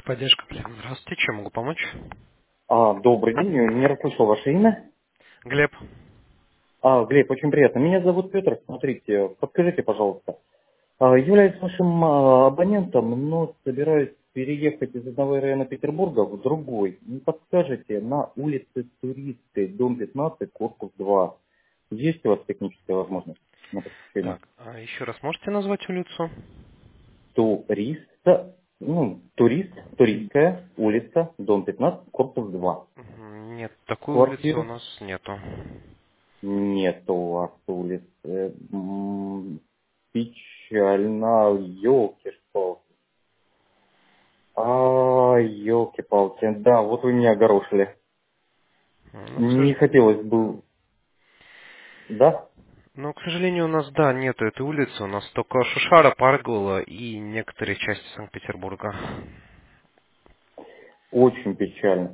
Техподдержка, Глеб. Здравствуйте, чем могу помочь? Добрый день, не расслышал ваше имя. Глеб. Глеб, очень приятно. Меня зовут Петр. Смотрите, подскажите, пожалуйста. Являюсь вашим абонентом, но собираюсь переехать из одного района Петербурга в другой. Не подскажете, на улице Туристской, дом 15, корпус 2. Есть у вас техническая возможность на посещение? Так, а еще раз можете назвать улицу? Туристская, улица, дом 15, корпус 2. Нет, такой улицы у Квартира? нас нету. Нет у вас улиц. Печально, елки-палки. Елки-палки. Да, вот вы меня огорошили. Ну, Не хотелось бы... Да? к сожалению, у нас, да, нету этой улицы. У нас только Шушара, Паргола и некоторые части Санкт-Петербурга. Очень печально.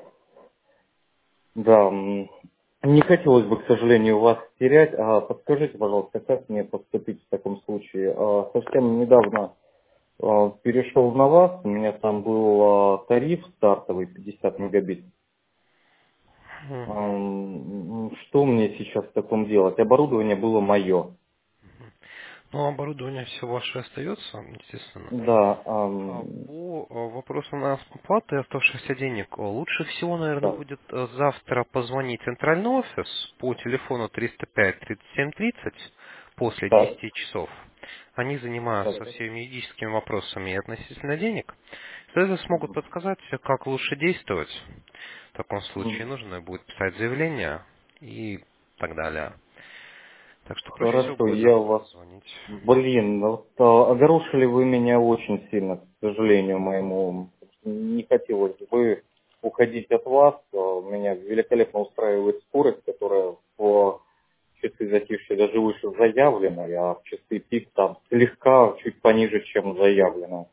Да, не хотелось бы, к сожалению, вас терять. Подскажите, пожалуйста, как мне поступить в таком случае? Совсем недавно перешел на вас. У меня там был тариф стартовый 50 мегабит. Мгм. Что мне сейчас в таком делать? Оборудование было мое. Ну, оборудование все ваше остается, естественно. Да, По вопросу на оплаты оставшихся денег, лучше всего, наверное, да, будет завтра позвонить в центральный офис по телефону 305-3730 после так, 10 часов. Они занимаются так. всеми юридическими вопросами и относительно денег. Соответственно, смогут подсказать, как лучше действовать. В таком случае М, нужно будет писать заявление и так далее. Так что проще всего Хорошо, будет я завтра вас... позвонить. Блин, вот, огорошили вы меня очень сильно, к сожалению моему. Не хотелось бы уходить от вас. Меня великолепно устраивает скорость, которая в часы затишья даже выше заявленной, а в часы пик там слегка чуть пониже, чем заявлено.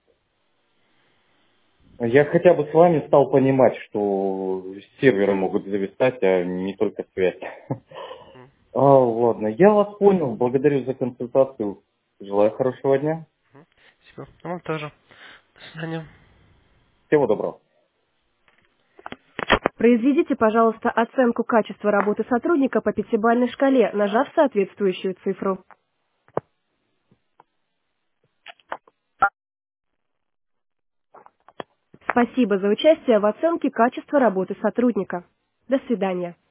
Я хотя бы с вами стал понимать, что серверы могут зависать, а не только связь. Ладно, я вас понял. Благодарю за консультацию. Желаю хорошего дня. Спасибо. Вам тоже. До свидания. Всего доброго. Произведите, пожалуйста, оценку качества работы сотрудника по пятибалльной шкале, нажав соответствующую цифру. Спасибо за участие в оценке качества работы сотрудника. До свидания.